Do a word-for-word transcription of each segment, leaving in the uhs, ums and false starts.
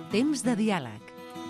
Temps de diàleg.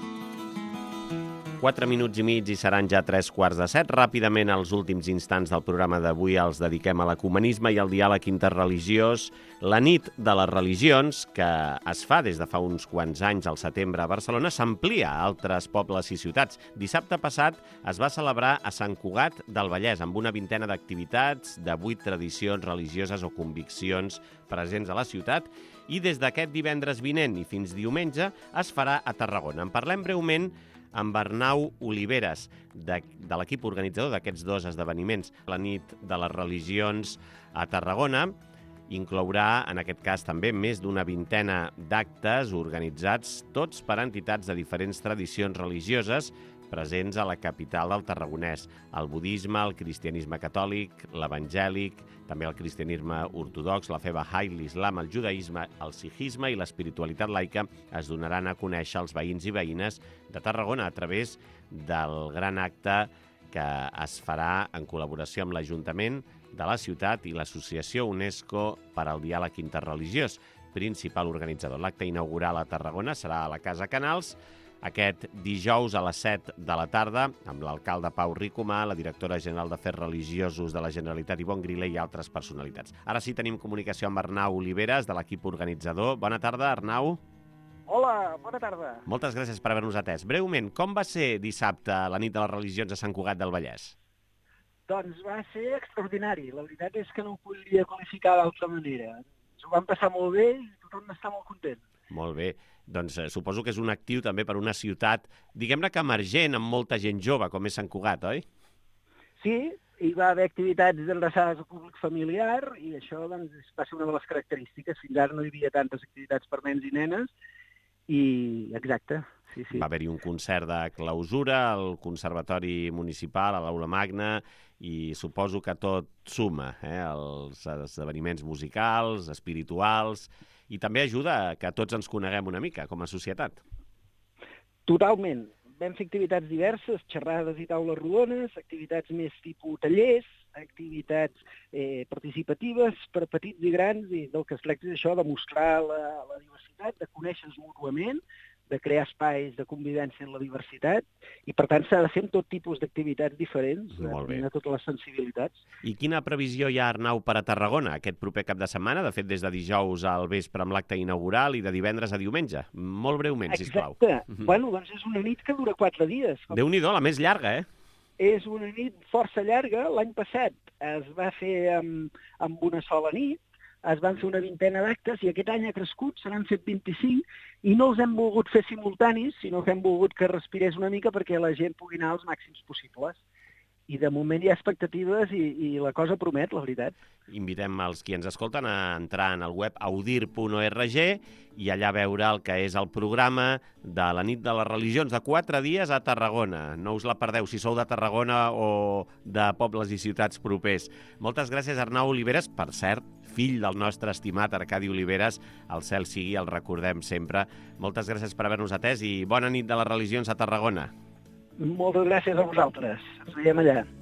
Quatre minuts i mig i seran ja tres quarts de set. Ràpidament, els últims instants del programa d'avui els dediquem a l'ecumenisme i al diàleg interreligiós. La nit de les religions, que es fa des de fa uns quants anys al setembre a Barcelona, s'amplia a altres pobles i ciutats. Dissabte passat es va celebrar a Sant Cugat del Vallès, amb una vintena d'activitats de vuit tradicions religioses o conviccions presents a la ciutat, i des d'aquest divendres vinent i fins diumenge es farà a Tarragona. En parlem breument amb Arnau Oliveres, de, de l'equip organitzador d'aquests dos esdeveniments. La nit de les religions a Tarragona inclourà, en aquest cas també, més d'una vintena d'actes organitzats, tots per entitats de diferents tradicions religioses presents a la capital del Tarragonès. El budisme, el cristianisme catòlic, l'evangèlic, també el cristianisme ortodox, la fe Bahá'í, l'islam, el judaïsme, el sikhisme i l'espiritualitat laica es donaran a conèixer als veïns i veïnes de Tarragona a través del gran acte que es farà en col·laboració amb l'Ajuntament de la ciutat i l'Associació UNESCO per al Diàleg Interreligiós, principal organitzador. L'acte inaugural a Tarragona serà a la Casa Canals aquest dijous a les set de la tarda, amb l'alcalde Pau Ricomà, la directora general d'Afers Religiosos de la Generalitat, Ivonne Grilé, i altres personalitats. Ara sí tenim comunicació amb Arnau Oliveres, de l'equip organitzador. Bona tarda, Arnau. Hola, bona tarda. Moltes gràcies per haver-nos atès. Breument, com va ser dissabte la nit de les religions a Sant Cugat del Vallès? Doncs va ser extraordinari. La veritat és que no ho podria qualificar d'altra manera. Ens ho vam passar molt bé i tothom està molt content. Molt bé. Doncs eh, suposo que és un actiu també per una ciutat, diguem-ne que emergent, amb molta gent jove, com és Sant Cugat, oi? Sí, hi va haver activitats adreçades al públic familiar i això doncs, va ser una de les característiques. Fins ara no hi havia tantes activitats per nens i nenes i exacte, sí, sí. Va haver-hi un concert de clausura al Conservatori Municipal, a l'Aula Magna, i suposo que tot suma, eh? Els esdeveniments musicals, espirituals, i també ajuda a que tots ens coneguem una mica com a societat. Totalment. Vam fer activitats diverses, xerrades i taules rodones, activitats més tipus tallers, activitats eh, participatives per petits i grans, i del que es tracta és això, de mostrar la, la diversitat, de conèixer-nos mútuament, de crear espais de convivència en la diversitat, i per tant s'ha de fer amb tot tipus d'activitats diferents, de totes les sensibilitats. I quina previsió hi ha, Arnau, per a Tarragona aquest proper cap de setmana? De fet, des de dijous al vespre amb l'acte inaugural i de divendres a diumenge. Molt breument, sisplau. Exacte. Bueno, doncs és una nit que dura quatre dies. Déu-n'hi-do, la més llarga, eh? És una nit força llarga. L'any passat es va fer amb, amb una sola nit, es van fer una vintena d'actes i aquest any ha crescut, se n'han fet vint-i-cinc, i no els hem volgut fer simultanis, sinó que hem volgut que respirés una mica perquè la gent pugui anar als màxims possibles. I de moment hi ha expectatives i, i la cosa promet, la veritat. Invitem els qui ens escolten a entrar en el web audir punt org i allà veure el que és el programa de la nit de les religions de quatre dies a Tarragona. No us la perdeu si sou de Tarragona o de pobles i ciutats propers. Moltes gràcies, Arnau Oliveres, per cert, fill del nostre estimat Arcadi Oliveres, el cel sigui, el recordem sempre. Moltes gràcies per haver-nos atès i bona nit de les religions a Tarragona. Moltes gràcies a vosaltres. Ens veiem allà.